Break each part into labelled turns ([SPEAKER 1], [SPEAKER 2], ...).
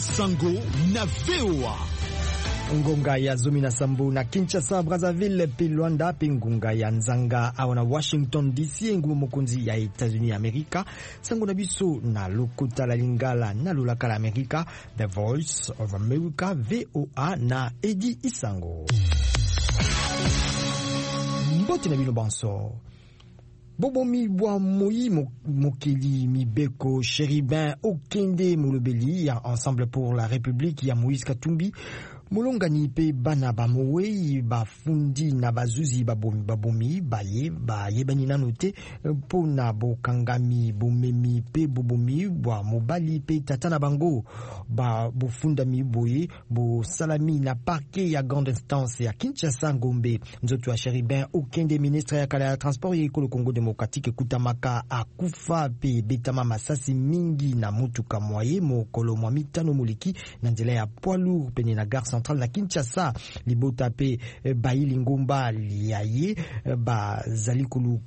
[SPEAKER 1] Sango na VOA.
[SPEAKER 2] Ngonga ya Zomi na Sambu na Kinshasa, Brazzaville, pe Luanda, pe ngonga ya Nzanga awana Washington DC, ngumu mokunzi ya Etats-Unis Amerika, sango na biso na lokota la Lingala na lulaka la Amerika, The Voice of America, VOA na Edi Isango. Mboti na bino banso. Bobomi bwa moi mokeli mibeko Chéribin Okende Molobeli ya Ensemble pour la République ya Moïse Katumbi Mulongani pe bana ba mowe ba fundi na bazuzi babomi baye bani nanote pona bokangami bomemi pe bobomi bwa mobali pe tatana bango ba bofunda miboye bo salami na parquet ya grande instance ya Kinshasa Ngombe nzoto wa Chéribin Okende ministre ya kala ya transport ya ekolo Congo démocratique kutamaka akufa pe betama masasi mingi na mutuka moye mokolo mwa mitano moliki na nzela ya poids lourd pene na gare centrale na Kinshasa libota pe baili ngomba liaye bazali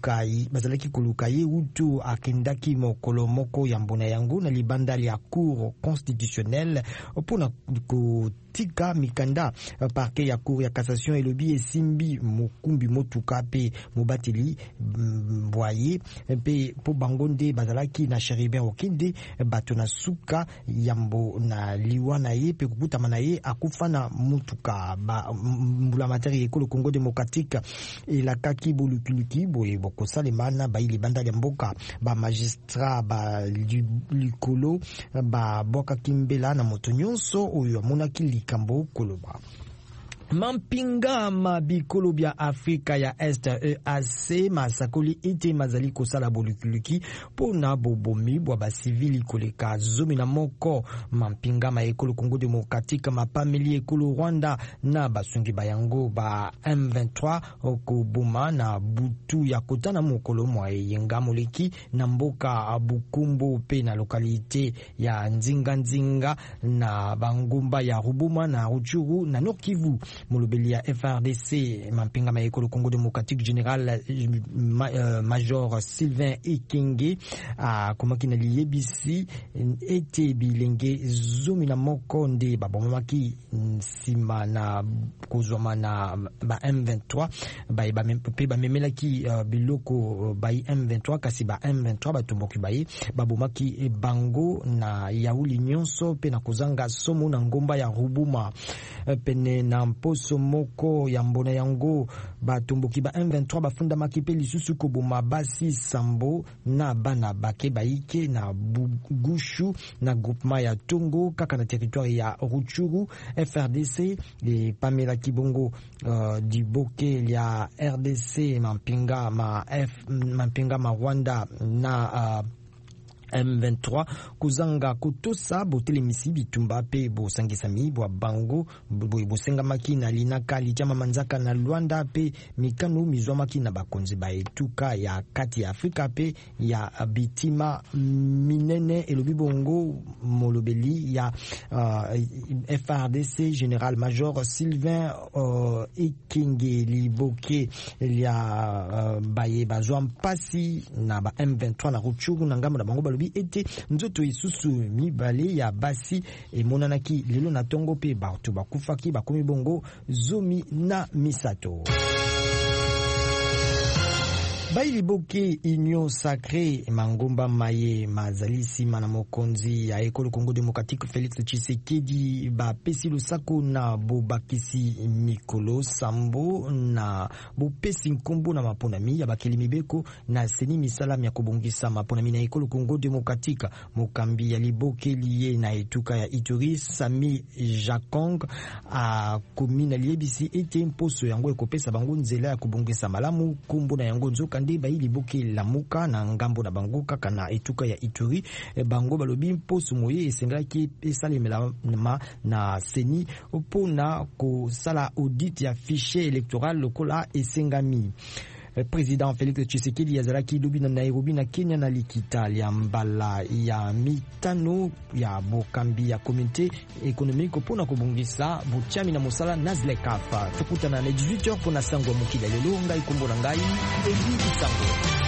[SPEAKER 2] kulukai utu akendaki mokolo moko ya mbona yango na libanda ya cour constitutionnelle pona tika mikanda parquet ya cour ya cassation elobi esimbi mokumbi motuka pe mobateli boye pe po bangonde bazalaki na Chéribin Okende bato na suka yambo na liwana ye pe kukutama na ye akufa na mutuka mbula materi ekolo Congo démocratique elakaki bolukuluki boye bokosalemana baili banda ya mboka ba magistrat ba likolo ba boka kimbela na moto nyonso oyo amonaki likambo koloba Mampinga mabikolo bya Afrika ya Est EAC masakoli ite mazali kosala bolukuluki pona bobomi bwa basivili koleka zomi na moko mampinga ma ekolo Congo démocratique mapameli ekolo Rwanda na basungi bayango ba M23 okoboma na butu ya kotana mokolo mwa yenga moleki na mboka Bukumbo pe na lokalite ya Nzinga na bangomba ya Rubuma na Rutshuru na Nord Kivu molobeli ya FRDC mampinga ma ekolo Congo démocratique général major Sylvain Ekenge komaki na liyebisi ete bilenge zomi na moko nde babomaki nsima na kozwama na ba M23 pe bamemelaki biloko ba M23 kasi ba M23 batomboki baye babomaki bango na yauli nyonso pe na kozanga somo na ngomba ya Rubuma pene na mposo moko ya mbona yango batomboki ba M23 bafunda makipe lisusu koboma basi sambo na bana bake baike na Bugushu na groupement ya Tongo kaka na territoire ya Rutshuru FRDC le Pamela Kibongo di boke ya RDC mampinga ma Rwanda na M23 kuzanga kutosa botelemisi bitumba pe bosangisa mibwa bango bosenga makina linaka lijama manzaka na Luanda pe mikano mizwamaki na bakonzi ba etuka ya kati ya Afrika pe ya bitima minene elobi bongo molobeli ya FRDC général major Sylvain Ekenge liboke ya baye bazwa mpasi na ba M23 na Rutshuru na ngambo na bango balobi ete nzoto isusu mibale ya basi emonanaki lelo na tongo pe bato bakufaki bakomi bongo zomi na misato. Baili boke Union Sacrée Mangomba Maye mazalisi mana mokonzi ya ekolo Congo démocratique Félix Tshisekedi ba pesi lusako na bobakisi mikolo sambo na bopesi nkombo na maponami ya bakeli mibeko na seni misalami ya kobongisa maponami na ekolo Congo démocratique mokambi ya liboke liye na etuka ya Ituri Sami Jakong a komina liebisi ete mposo yango ekopesa bango nzela ya kobongisa malamu kombo na yango nzoka nde baili boke lamuka na ngambo na bango kaka na etuka ya Ituri bango balobi mposo moye esengaki esalemela na seni pona kosala audit ya fichier électoral lokola esengami. Président Félix Tshisekedi azalaki lobi na Nairobi na Kenya na likita ya mbala ya mitano ya bokambi ya communauté économique pona kobongisa botiami na mosala na Zlekafa. Tukutana na 18h pona sango mokila lelo ngai kombola ngai Edi Isango.